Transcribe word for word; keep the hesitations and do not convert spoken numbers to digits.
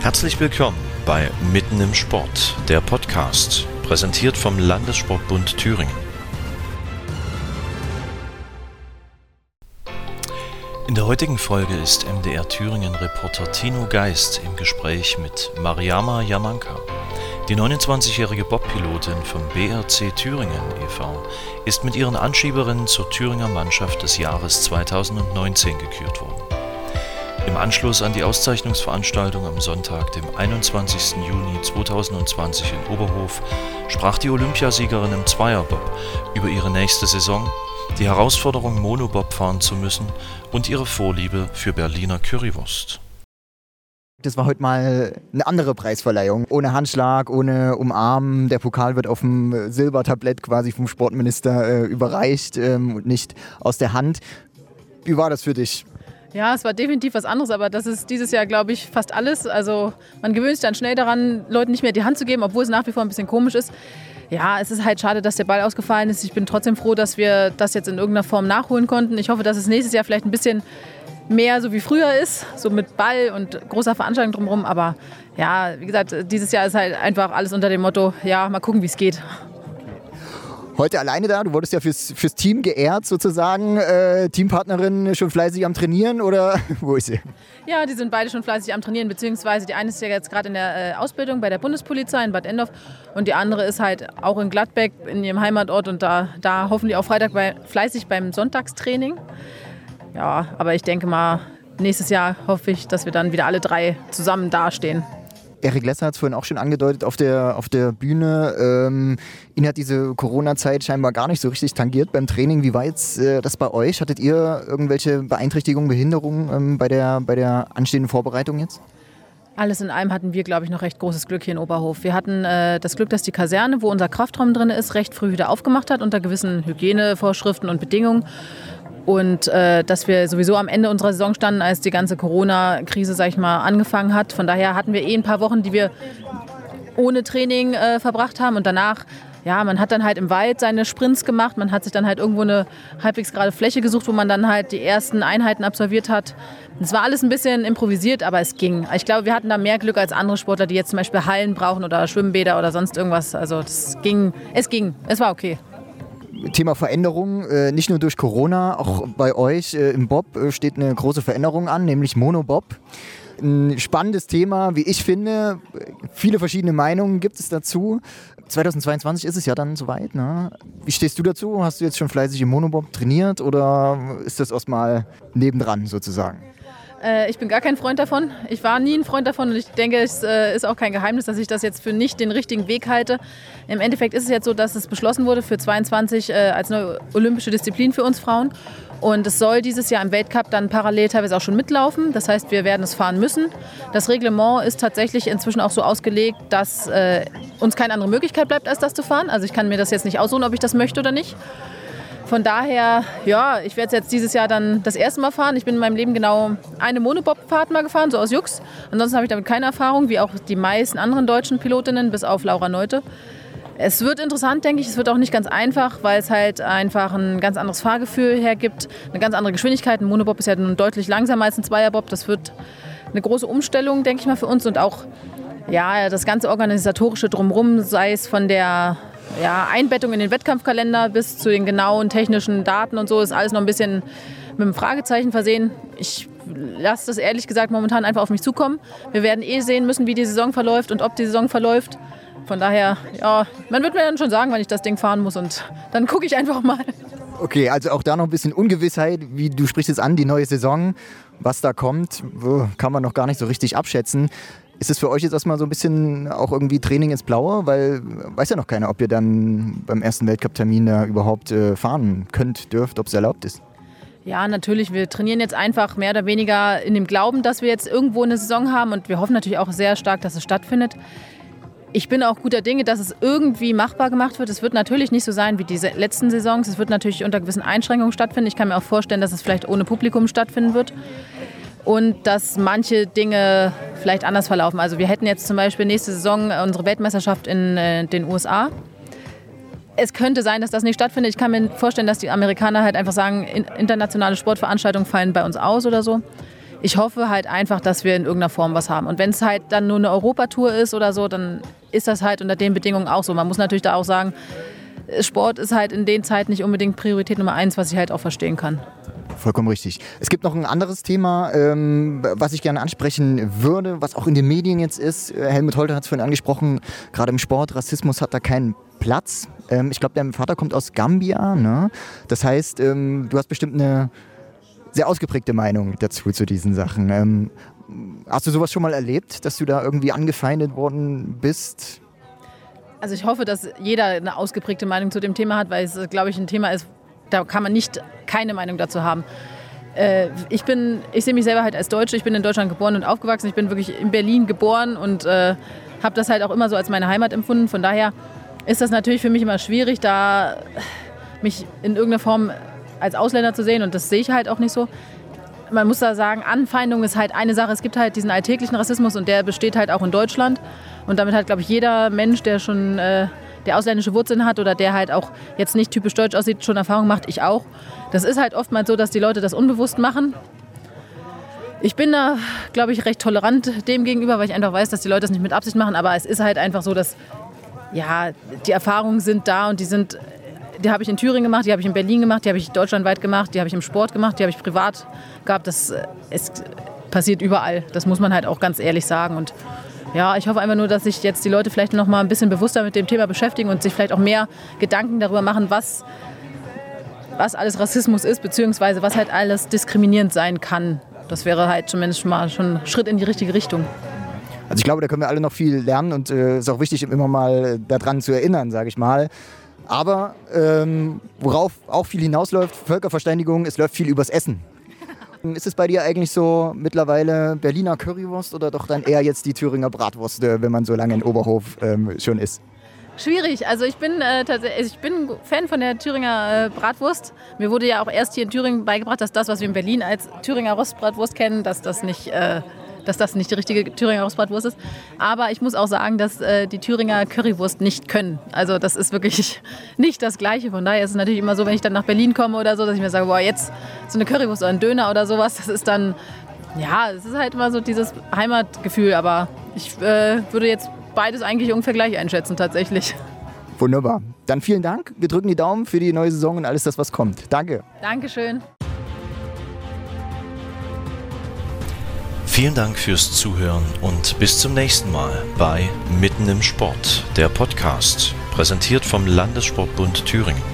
Herzlich willkommen bei Mitten im Sport, der Podcast, präsentiert vom Landessportbund Thüringen. In der heutigen Folge ist M D R Thüringen-Reporter Tino Geist im Gespräch mit Mariama Yamanka. Die neunundzwanzigjährige Bobpilotin vom B R C Thüringen e V ist mit ihren Anschieberinnen zur Thüringer Mannschaft des Jahres zweitausendneunzehn gekürt worden. Im Anschluss an die Auszeichnungsveranstaltung am Sonntag, dem einundzwanzigsten Juni zweitausendzwanzig in Oberhof, sprach die Olympiasiegerin im Zweierbob über ihre nächste Saison, die Herausforderung, Monobob fahren zu müssen und ihre Vorliebe für Berliner Currywurst. Das war heute mal eine andere Preisverleihung. Ohne Handschlag, ohne Umarmen. Der Pokal wird auf dem Silbertablett quasi vom Sportminister äh, überreicht ähm, und nicht aus der Hand. Wie war das für dich? Ja, es war definitiv was anderes, aber das ist dieses Jahr, glaube ich, fast alles. Also man gewöhnt sich dann schnell daran, Leuten nicht mehr die Hand zu geben, obwohl es nach wie vor ein bisschen komisch ist. Ja, es ist halt schade, dass der Ball ausgefallen ist. Ich bin trotzdem froh, dass wir das jetzt in irgendeiner Form nachholen konnten. Ich hoffe, dass es nächstes Jahr vielleicht ein bisschen mehr so wie früher ist, so mit Ball und großer Veranstaltung drumherum. Aber ja, wie gesagt, dieses Jahr ist halt einfach alles unter dem Motto, ja, mal gucken, wie es geht. Heute alleine da? Du wurdest ja fürs, fürs Team geehrt sozusagen. Äh, Teampartnerin schon fleißig am Trainieren oder wo ist sie? Ja, die sind beide schon fleißig am Trainieren, beziehungsweise die eine ist ja jetzt gerade in der äh, Ausbildung bei der Bundespolizei in Bad Endorf und die andere ist halt auch in Gladbeck in ihrem Heimatort und da, da hoffen die auch Freitag bei, fleißig beim Sonntagstraining. Ja, aber ich denke mal, nächstes Jahr hoffe ich, dass wir dann wieder alle drei zusammen dastehen. Erik Lesser hat es vorhin auch schon angedeutet auf der, auf der Bühne. Ähm, ihn hat diese Corona-Zeit scheinbar gar nicht so richtig tangiert beim Training. Wie war jetzt äh, das bei euch? Hattet ihr irgendwelche Beeinträchtigungen, Behinderungen ähm, bei, der, bei der anstehenden Vorbereitung jetzt? Alles in allem hatten wir, glaube ich, noch recht großes Glück hier in Oberhof. Wir hatten äh, das Glück, dass die Kaserne, wo unser Kraftraum drin ist, recht früh wieder aufgemacht hat unter gewissen Hygienevorschriften und Bedingungen. Und äh, dass wir sowieso am Ende unserer Saison standen, als die ganze Corona-Krise, sag ich mal, angefangen hat. Von daher hatten wir eh ein paar Wochen, die wir ohne Training äh, verbracht haben. Und danach, ja, man hat dann halt im Wald seine Sprints gemacht. Man hat sich dann halt irgendwo eine halbwegs gerade Fläche gesucht, wo man dann halt die ersten Einheiten absolviert hat. Es war alles ein bisschen improvisiert, aber es ging. Ich glaube, wir hatten da mehr Glück als andere Sportler, die jetzt zum Beispiel Hallen brauchen oder Schwimmbäder oder sonst irgendwas. Also das ging, es ging, es war okay. Thema Veränderung, äh, nicht nur durch Corona, auch bei euch äh, im Bob äh, steht eine große Veränderung an, nämlich Monobob. Ein spannendes Thema, wie ich finde. Viele verschiedene Meinungen gibt es dazu. zweitausendzweiundzwanzig ist es ja dann soweit, ne? Wie stehst du dazu? Hast du jetzt schon fleißig im Monobob trainiert oder ist das erstmal nebendran sozusagen? Ich bin gar kein Freund davon. Ich war nie ein Freund davon und ich denke, es ist auch kein Geheimnis, dass ich das jetzt für nicht den richtigen Weg halte. Im Endeffekt ist es jetzt so, dass es beschlossen wurde für zweiundzwanzig als neue olympische Disziplin für uns Frauen. Und es soll dieses Jahr im Weltcup dann parallel teilweise auch schon mitlaufen. Das heißt, wir werden es fahren müssen. Das Reglement ist tatsächlich inzwischen auch so ausgelegt, dass äh, uns keine andere Möglichkeit bleibt, als das zu fahren. Also ich kann mir das jetzt nicht aussuchen, ob ich das möchte oder nicht. Von daher, ja, ich werde jetzt dieses Jahr dann das erste Mal fahren. Ich bin in meinem Leben genau eine Monobob-Fahrt mal gefahren, so aus Jux. Ansonsten habe ich damit keine Erfahrung, wie auch die meisten anderen deutschen Pilotinnen, bis auf Laura Neute. Es wird interessant, denke ich. Es wird auch nicht ganz einfach, weil es halt einfach ein ganz anderes Fahrgefühl hergibt, eine ganz andere Geschwindigkeit. Ein Monobob ist ja nun deutlich langsamer als ein Zweierbob. Das wird eine große Umstellung, denke ich mal, für uns. Und auch ja, das ganze Organisatorische drumherum, sei es von der Ja, Einbettung in den Wettkampfkalender bis zu den genauen technischen Daten und so ist alles noch ein bisschen mit einem Fragezeichen versehen. Ich lasse das ehrlich gesagt momentan einfach auf mich zukommen. Wir werden eh sehen müssen, wie die Saison verläuft und ob die Saison verläuft. Von daher, ja, man wird mir dann schon sagen, wann ich das Ding fahren muss und dann gucke ich einfach mal. Okay, also auch da noch ein bisschen Ungewissheit, wie du sprichst es an, die neue Saison, was da kommt, kann man noch gar nicht so richtig abschätzen. Ist es für euch jetzt erstmal so ein bisschen auch irgendwie Training ins Blaue? Weil weiß ja noch keiner, ob ihr dann beim ersten Weltcup-Termin da überhaupt äh, fahren könnt, dürft, ob es erlaubt ist. Ja, natürlich. Wir trainieren jetzt einfach mehr oder weniger in dem Glauben, dass wir jetzt irgendwo eine Saison haben und wir hoffen natürlich auch sehr stark, dass es stattfindet. Ich bin auch guter Dinge, dass es irgendwie machbar gemacht wird. Es wird natürlich nicht so sein wie diese letzten Saisons. Es wird natürlich unter gewissen Einschränkungen stattfinden. Ich kann mir auch vorstellen, dass es vielleicht ohne Publikum stattfinden wird. Und dass manche Dinge vielleicht anders verlaufen. Also wir hätten jetzt zum Beispiel nächste Saison unsere Weltmeisterschaft in äh, den U S A. Es könnte sein, dass das nicht stattfindet. Ich kann mir vorstellen, dass die Amerikaner halt einfach sagen, internationale Sportveranstaltungen fallen bei uns aus oder so. ich hoffe halt einfach, dass wir in irgendeiner Form was haben. Und wenn es halt dann nur eine Europatour ist oder so, dann ist das halt unter den Bedingungen auch so. Man muss natürlich da auch sagen, Sport ist halt in den Zeiten nicht unbedingt Priorität Nummer eins, was ich halt auch verstehen kann. Vollkommen richtig. Es gibt noch ein anderes Thema, ähm, was ich gerne ansprechen würde, was auch in den Medien jetzt ist. Helmut Holter hat es vorhin angesprochen, gerade im Sport, Rassismus hat da keinen Platz. Ähm, ich glaube, dein Vater kommt aus Gambia, ne? Das heißt, ähm, du hast bestimmt eine sehr ausgeprägte Meinung dazu, zu diesen Sachen. Ähm, hast du sowas schon mal erlebt, dass du da irgendwie angefeindet worden bist? Also ich hoffe, dass jeder eine ausgeprägte Meinung zu dem Thema hat, weil es, glaube ich, ein Thema ist, da kann man nicht keine Meinung dazu haben. Äh, ich bin, ich sehe mich selber halt als Deutsche. Ich bin in Deutschland geboren und aufgewachsen. Ich bin wirklich in Berlin geboren und äh, habe das halt auch immer so als meine Heimat empfunden. Von daher ist das natürlich für mich immer schwierig, da mich in irgendeiner Form als Ausländer zu sehen. Und das sehe ich halt auch nicht so. Man muss da sagen, Anfeindung ist halt eine Sache. Es gibt halt diesen alltäglichen Rassismus und der besteht halt auch in Deutschland. Und damit hat, glaube ich, jeder Mensch, der schon äh, der ausländische Wurzeln hat oder der halt auch jetzt nicht typisch deutsch aussieht, schon Erfahrung macht, ich auch. Das ist halt oftmals so, dass die Leute das unbewusst machen. Ich bin da, glaube ich, recht tolerant dem gegenüber, weil ich einfach weiß, dass die Leute das nicht mit Absicht machen. Aber es ist halt einfach so, dass ja, die Erfahrungen sind da und die sind, die habe ich in Thüringen gemacht, die habe ich in Berlin gemacht, die habe ich deutschlandweit gemacht, die habe ich im Sport gemacht, die habe ich privat gehabt. Das es passiert überall. Das muss man halt auch ganz ehrlich sagen. Und ja, ich hoffe einfach nur, dass sich jetzt die Leute vielleicht noch mal ein bisschen bewusster mit dem Thema beschäftigen und sich vielleicht auch mehr Gedanken darüber machen, was, was alles Rassismus ist, beziehungsweise was halt alles diskriminierend sein kann. Das wäre halt zumindest schon mal schon ein Schritt in die richtige Richtung. Also ich glaube, da können wir alle noch viel lernen und es äh, ist auch wichtig, immer mal daran zu erinnern, sage ich mal. Aber ähm, worauf auch viel hinausläuft, Völkerverständigung, es läuft viel übers Essen. Ist es bei dir eigentlich so mittlerweile Berliner Currywurst oder doch dann eher jetzt die Thüringer Bratwurst, wenn man so lange in Oberhof ähm, schon ist? Schwierig. Also ich bin äh, tatsächlich, ich bin Fan von der Thüringer äh, Bratwurst. Mir wurde ja auch erst hier in Thüringen beigebracht, dass das, was wir in Berlin als Thüringer Rostbratwurst kennen, dass das nicht, äh, dass das nicht die richtige Thüringer Rostbratwurst ist. Aber ich muss auch sagen, dass äh, die Thüringer Currywurst nicht können. Also das ist wirklich nicht das Gleiche. Von daher ist es natürlich immer so, wenn ich dann nach Berlin komme oder so, dass ich mir sage, boah, jetzt so eine Currywurst oder ein Döner oder sowas, das ist dann, ja, es ist halt immer so dieses Heimatgefühl. Aber ich äh, würde jetzt beides eigentlich ungefähr gleich einschätzen, tatsächlich. Wunderbar. Dann vielen Dank. Wir drücken die Daumen für die neue Saison und alles das, was kommt. Danke. Dankeschön. Vielen Dank fürs Zuhören und bis zum nächsten Mal bei Mitten im Sport, der Podcast, präsentiert vom Landessportbund Thüringen.